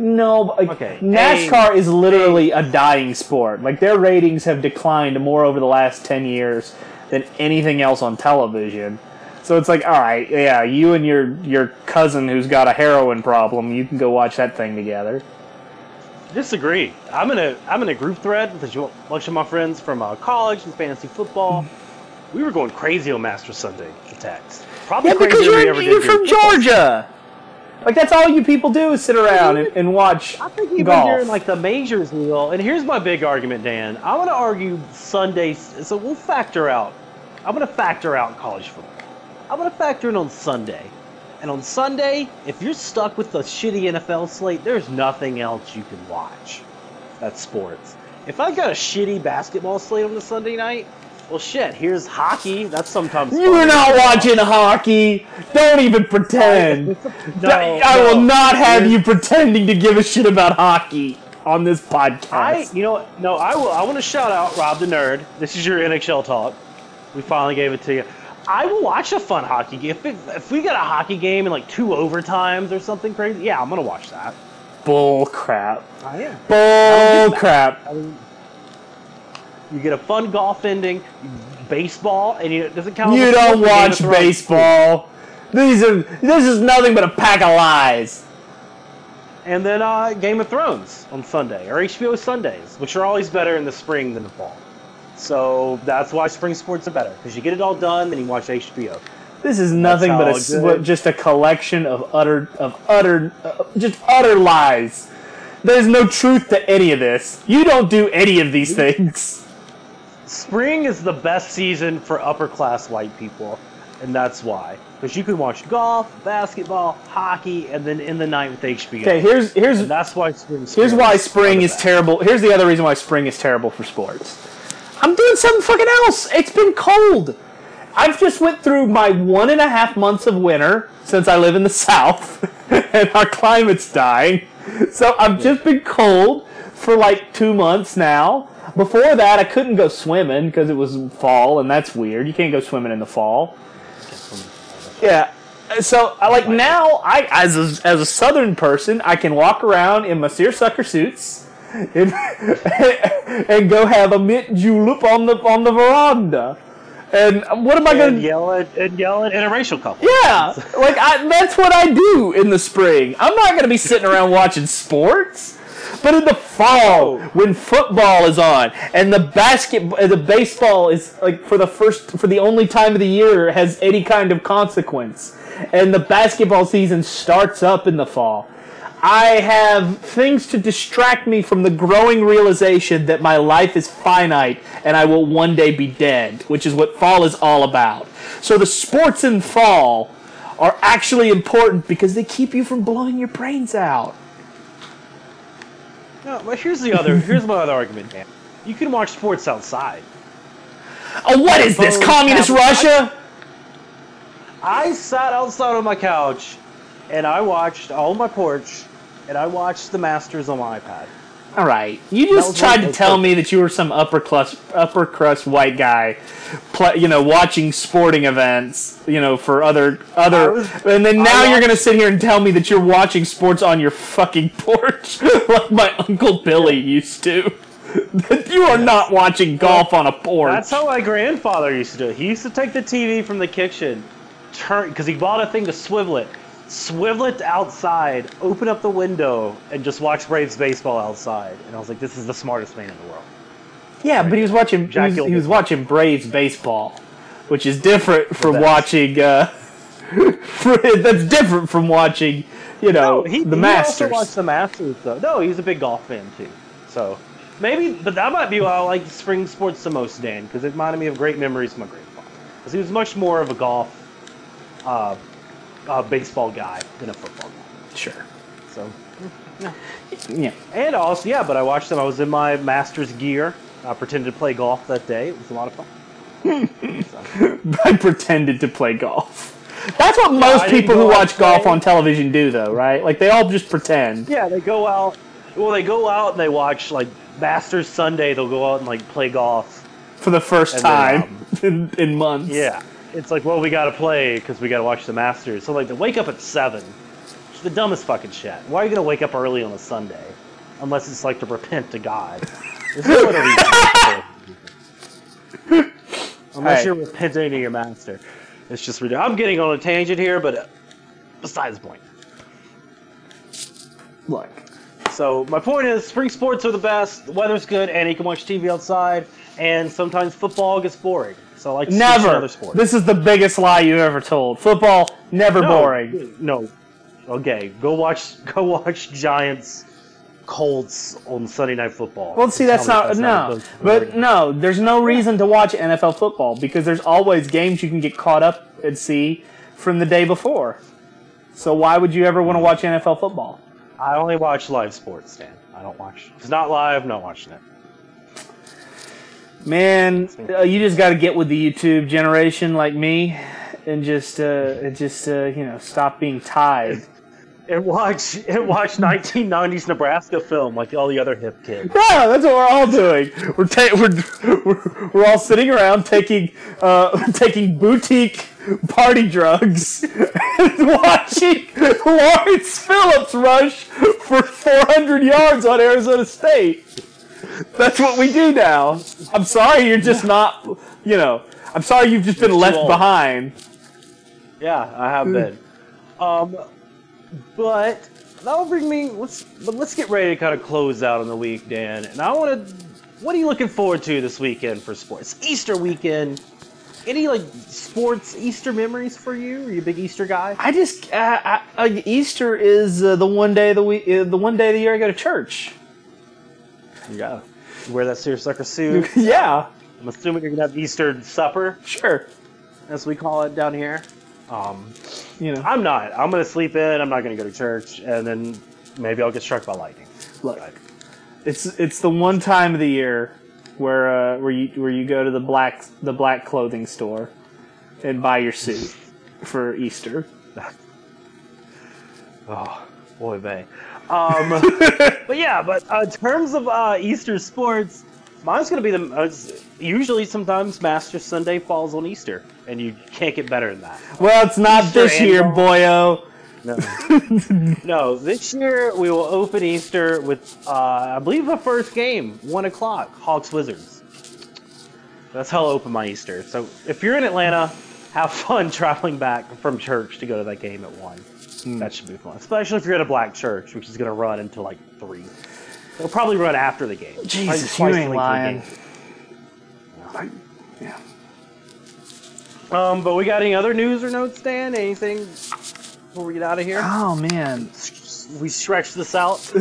NASCAR is literally a dying sport. Like their ratings have declined more over the last 10 years than anything else on television. So it's like, all right, yeah, you and your cousin who's got a heroin problem, you can go watch that thing together. Disagree. I'm in a group thread with a bunch of my friends from college and fantasy football. We were going crazy on Master Sunday attacks. Probably because crazier than we ever you're did from during football. Georgia. Like that's all you people do is sit around and watch I think even golf. during like the majors, Neil. And here's my big argument, Dan. I want to argue Sundays. So we'll factor out. I'm going to factor out college football. I'm going to factor in on Sunday. And on Sunday, if you're stuck with the shitty NFL slate, there's nothing else you can watch. That's sports. If I got a shitty basketball slate on the Sunday night, well, shit, here's hockey. That's sometimes fun. You're not watching hockey. Don't even pretend. I will not have you pretending to give a shit about hockey on this podcast. I want to shout out Rob the Nerd. This is your NHL talk. We finally gave it to you. I will watch a fun hockey game. If we got a hockey game in like 2 overtimes or something crazy, yeah, I'm going to watch that. Bull crap. I am. Bull crap. You get a fun golf ending, baseball, and it doesn't count. You don't watch baseball. This is nothing but a pack of lies. And then Game of Thrones on Sunday, or HBO Sundays, which are always better in the spring than the fall. So that's why spring sports are better, because you get it all done, then you watch HBO. This is nothing but just a collection of utter lies. There's no truth to any of this. You don't do any of these things. Spring is the best season for upper class white people, and that's why. Because you can watch golf, basketball, hockey, and then in the night with HBO. Okay, here's that's why spring. Here's why spring is terrible. Here's the other reason why spring is terrible for sports. I'm doing something fucking else. It's been cold. I've just went through my 1.5 months of winter since I live in the South, and our climate's dying. So I've just been cold for like 2 months now. Before that, I couldn't go swimming because it was fall, and that's weird. You can't go swimming in the fall. Yeah. So now, as a Southern person, I can walk around in my seersucker suits and go have a mint julep on the veranda. And what am I going to yell at interracial couples? Yeah, that's what I do in the spring. I'm not going to be sitting around watching sports. But in the fall, when football is on and the baseball is like for the only time of the year has any kind of consequence, and the basketball season starts up in the fall, I have things to distract me from the growing realization that my life is finite and I will one day be dead, which is what fall is all about. So the sports in fall are actually important because they keep you from blowing your brains out. No, but here's my other argument, man. You can watch sports outside. Oh, what is this, communist Russia? I sat outside on my couch, and I watched on my porch, and I watched the Masters on my iPad. All right, you just tried to tell me that you were some upper crust white guy, watching sporting events, for other, and then now you're gonna sit here and tell me that you're watching sports on your fucking porch like my Uncle Billy used to. You are not watching golf on a porch. That's how my grandfather used to do it. He used to take the TV from the kitchen, because he bought a thing to swivel it outside, open up the window, and just watch Braves baseball outside. And I was like, this is the smartest man in the world. Yeah, but he was watching Braves baseball, which is different from watching. That's different from watching, the Masters. He also watched the Masters, though. No, he's a big golf fan too. So maybe, but that might be why I like spring sports the most, Dan, because it reminded me of great memories of my grandfather. Because he was much more of a golf. Baseball guy than a football guy. Sure. So, Yeah. and also, yeah, but I watched them. I was in my Masters gear. I pretended to play golf that day. It was a lot of fun. I pretended to play golf. That's what most I didn't people go who out watch and golf play. on television do, though, right? Like, they all just pretend. Yeah, they go out. Well, they go out and they watch like Masters Sunday. They'll go out and like play golf. For the first And time then, in months. Yeah, it's like, well, we gotta play because we gotta watch the Masters. So like, they wake up at 7. It's the dumbest fucking shit. Why are you gonna wake up early on a Sunday? Unless it's like to repent to God. There's no other reason. Unless Hey. you're repenting to your master. It's just ridiculous. I'm getting on a tangent here, but besides the point. Look. So my point is, spring sports are the best. The weather's good, and you can watch TV outside. And sometimes football gets boring. So I like to switch to Never. other sports. This is the biggest lie you ever told. Football, never boring. No. Okay, go watch Giants Colts on Sunday Night Football. Well, see, that's Tell me not, if no. boring. But no, there's no reason to watch NFL football because there's always games you can get caught up and see from the day before. So why would you ever want to watch NFL football? I only watch live sports, Dan. I don't watch. If it's not live, I'm not watching it. Man, you just got to get with the YouTube generation like me and just stop being tied. And watch 1990s Nebraska film like all the other hip kids. Yeah, that's what we're all doing. We're all sitting around taking boutique party drugs and watching Lawrence Phillips rush for 400 yards on Arizona State. That's what we do now. I'm sorry you're just not, I'm sorry you've just been left behind. Yeah, I have been. But that'll bring me. Let's get ready to kind of close out on the week, Dan. And I want to. What are you looking forward to this weekend for sports? Easter weekend. Any like sports Easter memories for you? Are you a big Easter guy? I just Easter is the one day of the week, the one day of the year I go to church. Yeah. You wear that seersucker suit. Yeah, I'm assuming you're gonna have Easter supper, sure. as we call it down here. I'm not. I'm gonna sleep in. I'm not gonna go to church, and then maybe I'll get struck by lightning. look. It's the one time of the year where you go to the black clothing store and buy your suit for Easter. Oh, boy, bae. But yeah, in terms of Easter sports, mine's going to be usually sometimes Master Sunday falls on Easter, and you can't get better than that. Well, it's not Easter this year, and- boyo. No. No, this year we will open Easter with, I believe, the first game, 1 o'clock, Hawks Wizards. That's how I'll open my Easter. So if you're in Atlanta, have fun traveling back from church to go to that game at 1. That should be fun. Especially if you're at a black church, which is going to run until like 3. They'll probably run after the game. Jesus, Probably you ain't twice a week. lying. Yeah. But we got any other news or notes, Dan? Anything before we get out of here? Oh man. We stretch this out.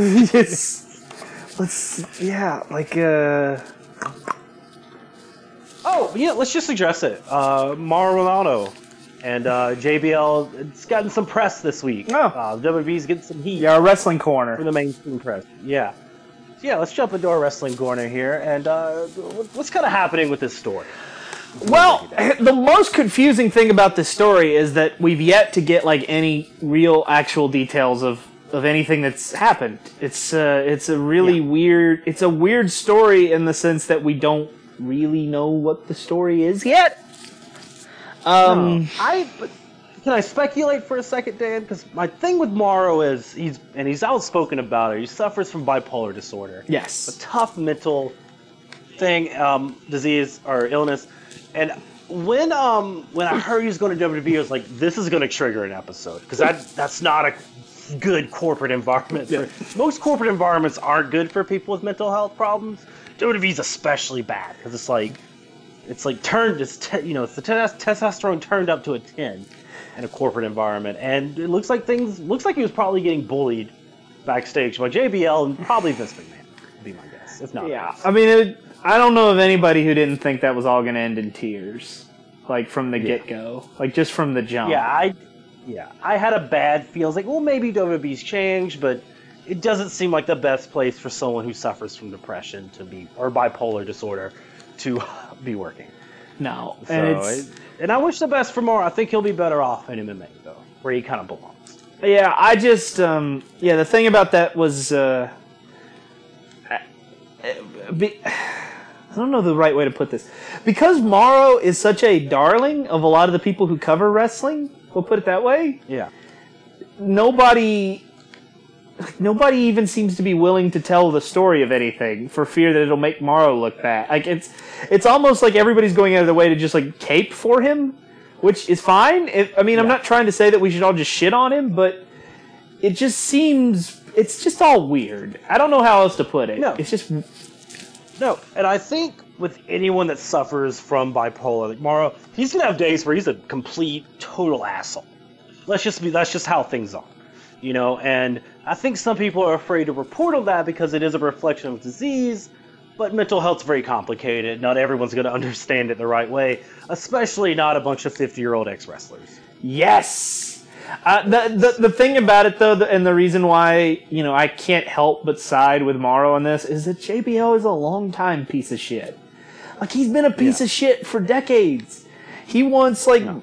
Oh, yeah, let's just address it. Mauro Ronaldo and JBL, it's gotten some press this week. Oh. WWE's getting some heat Yeah, our wrestling from corner. the mainstream press. Yeah. So yeah, let's jump into our wrestling corner here. And what's kind of happening with this story? Well, the most confusing thing about this story is that we've yet to get like any real actual details of anything that's happened. It's a really weird story in the sense that we don't really know what the story is yet. But can I speculate for a second, Dan? Because my thing with Mauro is he's outspoken about it. He suffers from bipolar disorder. Yes. A tough mental thing, disease or illness. And when I heard he was going to WWE, I was like, this is going to trigger an episode because that's not a good corporate environment. Yeah. Most corporate environments aren't good for people with mental health problems. WWE's especially bad because it's like turned it's the testosterone turned up to a 10 in a corporate environment, and it looks like he was probably getting bullied backstage by JBL and probably Vince McMahon would be my guess, if not. Yeah, I mean, I don't know of anybody who didn't think that was all going to end in tears, like from the get-go, like just from the jump. Yeah, Yeah, I had a bad feel. I was like, well, maybe WWE's changed, but it doesn't seem like the best place for someone who suffers from depression to be, or bipolar disorder, to be working. No, and I wish the best for Morrow. I think he'll be better off in MMA though, where he kind of belongs. Yeah, I just the thing about that was I don't know the right way to put this. Because Morrow is such a darling of a lot of the people who cover wrestling, we'll put it that way. Yeah. Nobody even seems to be willing to tell the story of anything for fear that it'll make Morrow look bad. Like it's almost like everybody's going out of their way to just like cape for him, which is fine. I'm not trying to say that we should all just shit on him, but it just seems it's just all weird. I don't know how else to put it. No. It's just no, and I think with anyone that suffers from bipolar, like Morrow, he's gonna have days where he's a complete, total asshole. That's just how things are, you know. And I think some people are afraid to report on that because it is a reflection of disease. But mental health's very complicated. Not everyone's gonna understand it the right way, especially not a bunch of 50-year-old ex-wrestlers. Yes. The thing about it, though, and the reason why, I can't help but side with Morrow on this, is that JBL is a long-time piece of shit. Like, he's been a piece of shit for decades. He once,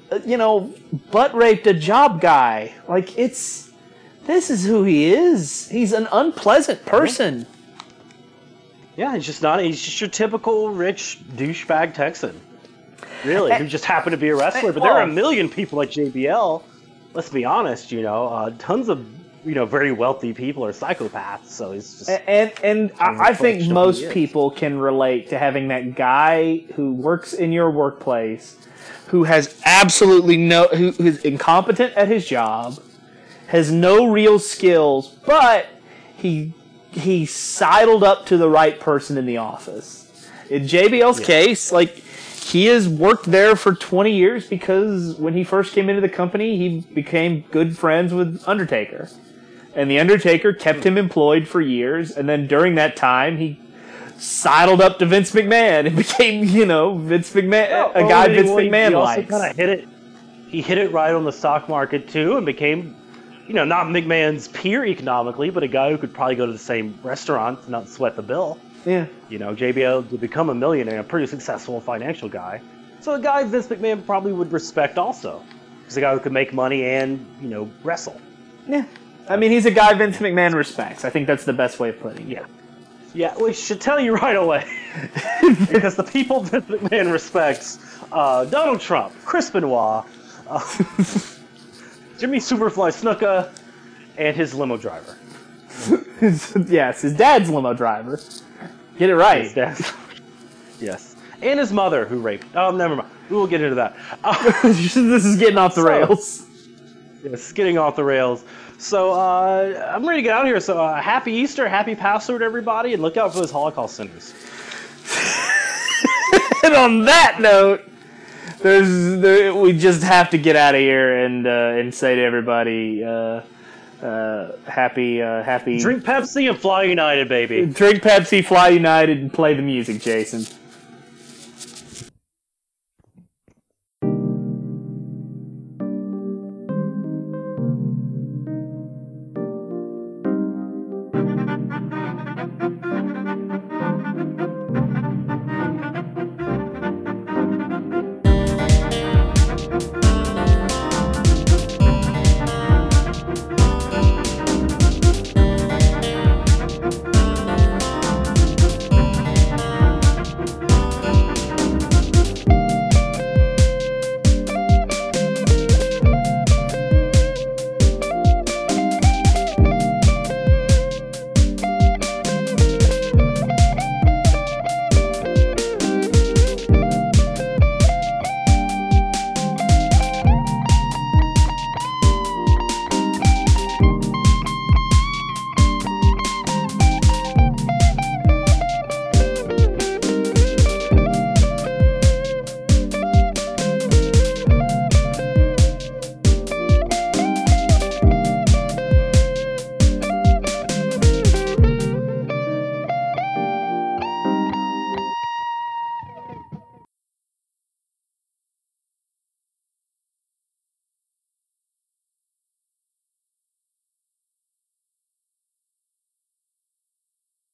butt-raped a job guy. Like, this is who he is. He's an unpleasant person. Yeah, he's just your typical rich douchebag Texan. Really, who just happened to be a wrestler. But there are a million people like JBL. Let's be honest, tons of very wealthy people are psychopaths. So he's just and I think most people can relate to having that guy who works in your workplace, who has absolutely who is incompetent at his job, has no real skills, but he sidled up to the right person in the office. In JBL's case, he has worked there for 20 years because when he first came into the company, he became good friends with Undertaker. And the Undertaker kept him employed for years, and then during that time, he sidled up to Vince McMahon and became, Vince McMahon, a guy Vince McMahon likes. He hit it right on the stock market, too, and became, not McMahon's peer economically, but a guy who could probably go to the same restaurants and not sweat the bill. Yeah. JBL to become a millionaire, a pretty successful financial guy. So a guy Vince McMahon probably would respect also. He's a guy who could make money and, wrestle. Yeah. I mean, he's a guy Vince McMahon respects. I think that's the best way of putting it. Yeah. Yeah, we should tell you right away. Because the people Vince McMahon respects, Donald Trump, Chris Benoit, Jimmy Superfly Snuka, and his limo driver. Yes, his dad's limo driver. Get it right. Yes. And his mother, who raped. Oh, never mind. We will get into that. This is getting off the rails. Yes, getting off the rails. So, I'm ready to get out of here. So, happy Easter, happy Passover to everybody, and look out for those Holocaust sinners. And on that note, we just have to get out of here and say to everybody, happy. Drink Pepsi and fly United, baby. Drink Pepsi, fly United, and play the music, Jason.